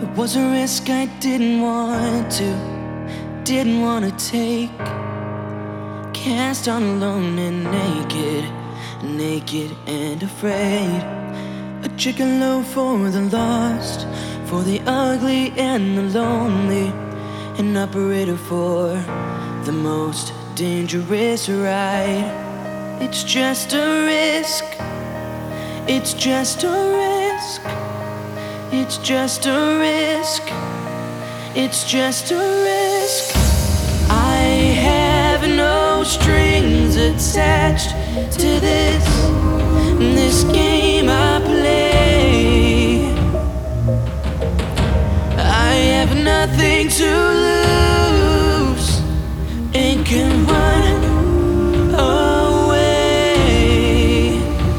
It was a risk I didn't want to take. Cast on alone and naked and afraid. A chicken loaf for the lost, for the ugly and the lonely. An operator for the most dangerous ride. It's just a risk. It's just a risk. It's just a risk. It's just a risk. I have no strings attached to this game I play. I have nothing to lose and can run away.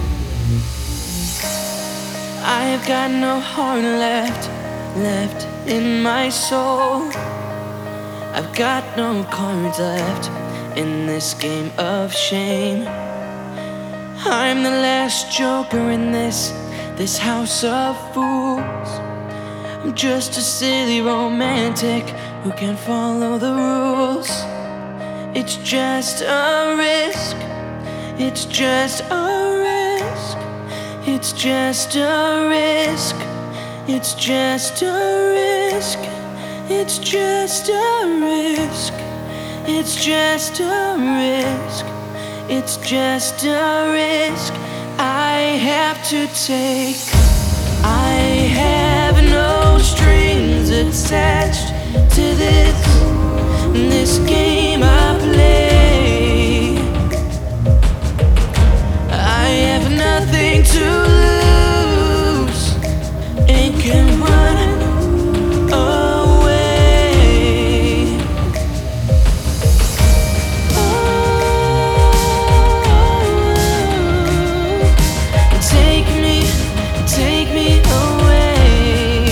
I have got no heart left in my soul. I've got no cards left in this game of shame. I'm the last joker in this house of fools. I'm just a silly romantic who can't follow the rules. It's just a risk. It's just a risk. It's just a risk. It's just a risk. It's just a risk. It's just a risk. It's just a risk I have to take. I have no strings attached to this game I play. I have nothing to lose and can run away. Take me away.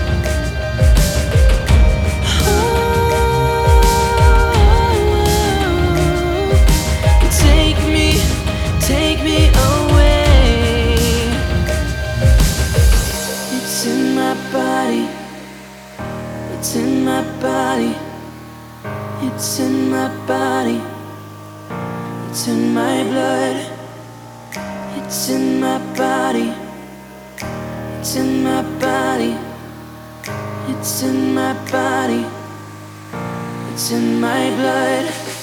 Take me away. It's in my body. It's in my body. It's in my body. It's in my blood. It's in my body. It's in my body. It's in my body. It's in my blood.